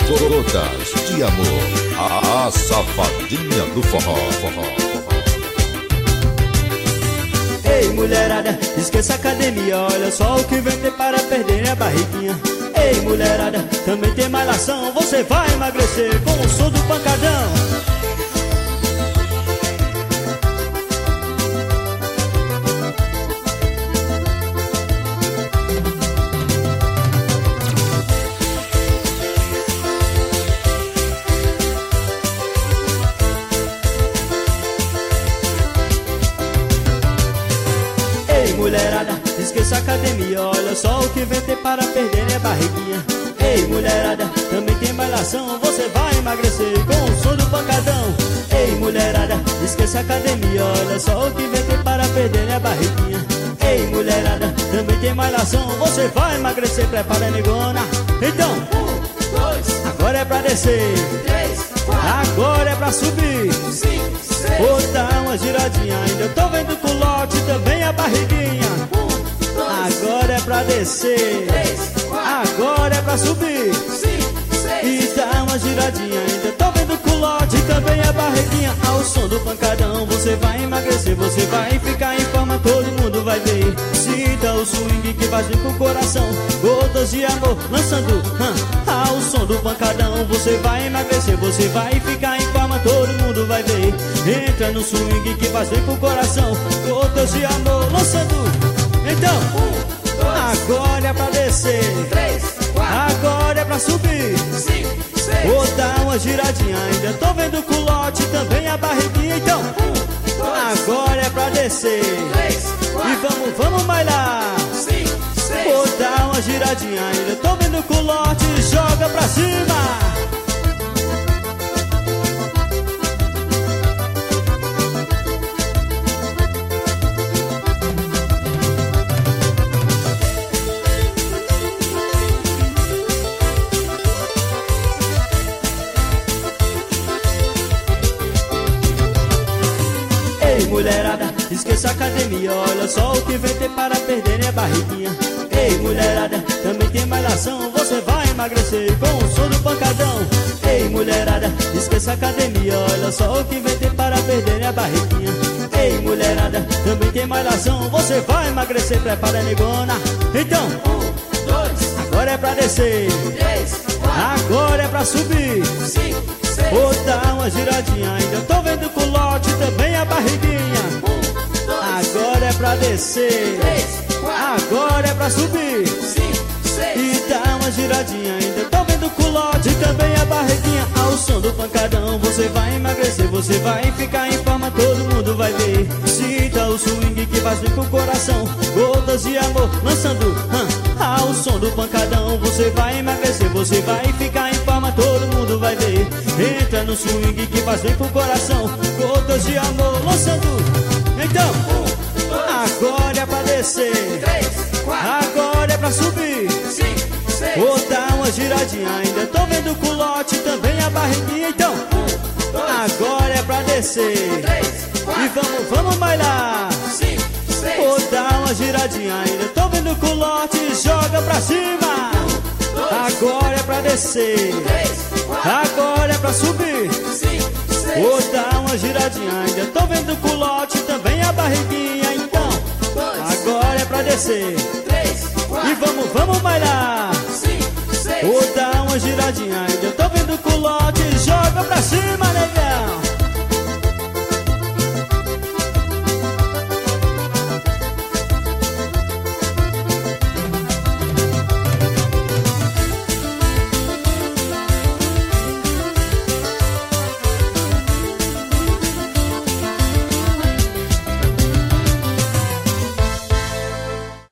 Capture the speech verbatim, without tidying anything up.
Gotas de Amor, a, a safadinha do forró, forró, forró. Ei, mulherada, esqueça a academia, olha só o que vem ter para perder a barriguinha. Ei, mulherada, também tem malhação, você vai emagrecer com o som do pancadão. Mulherada, esqueça a academia, olha só o que vem ter para perder minha barriguinha. Ei, mulherada, também tem malhação, você vai emagrecer com o som do pancadão. Ei, mulherada, esqueça a academia, olha só o que vem ter para perder minha barriguinha. Ei, mulherada, também tem malhação, você vai emagrecer, prepara a negona. Então, um, dois, agora é pra descer, três, quatro, agora é pra subir, cinco, seis, vou dar uma giradinha, ainda eu tô vendo o culote, também a barriguinha. Agora é pra descer, agora é pra subir, e dá uma giradinha, ainda tô vendo o culote, também a barriguinha. Ao som do pancadão você vai emagrecer, você vai ficar em forma, todo mundo vai ver. Sinta o swing que faz bem pro coração, gotas de amor lançando hum. Ao som do pancadão você vai emagrecer, você vai ficar em forma, todo mundo vai ver. Entra no swing que faz bem pro coração, gotas de amor lançando. Então, um, dois, agora é pra descer, três, quatro, agora é pra subir, cinco, seis, vou dar uma giradinha, ainda tô vendo o culote, também a barriguinha. Então, um, dois, agora é pra descer, três, quatro, e vamos, vamos bailar, cinco, seis, vou dar uma giradinha, ainda tô vendo o culote, joga pra cima. Mulherada, esqueça a academia, olha só o que vem ter para perder minha barriguinha. Ei, mulherada, também tem malhação, você vai emagrecer com o som do pancadão. Ei, mulherada, esqueça a academia, olha só o que vem ter para perder minha barriguinha. Ei, mulherada, também tem malhação, você vai emagrecer, prepara a negona. Então, um, dois, agora é pra descer, três, quatro, agora é pra subir, cinco, seis, vou dar uma giradinha, ainda tô vendo o culote, também a barriguinha. Agora é pra descer, três, quatro, agora é pra subir, cinco, seis, e dá uma giradinha, ainda tô vendo o culote, também a barriguinha. Ao som do pancadão você vai emagrecer, você vai ficar em forma, todo mundo vai ver. Sinta o swing que faz bem pro coração, gotas de amor lançando hum. Ao som do pancadão você vai emagrecer, você vai ficar em forma, todo mundo vai ver. Entra no swing que faz bem pro coração, gotas de amor lançando. Então, um, dois, agora é pra descer, três, quatro, agora é pra subir, cinco, seis, vou dar uma giradinha, ainda tô vendo o culote, também a barriguinha. Então, um, dois, agora é pra descer, três, quatro, e vamos, vamos bailar, cinco, seis, vou dar uma giradinha, ainda tô vendo o culote, joga pra cima. Um, dois, agora é pra descer, três, quatro, agora é pra subir, cinco, seis, vou dar uma giradinha, ainda tô vendo o culote, também a barriguinha. Então, dois, agora é pra descer, três, quatro, e vamos, vamos bailar, cinco, seis, vou dar uma giradinha, ainda tô vendo o culote, joga pra cima.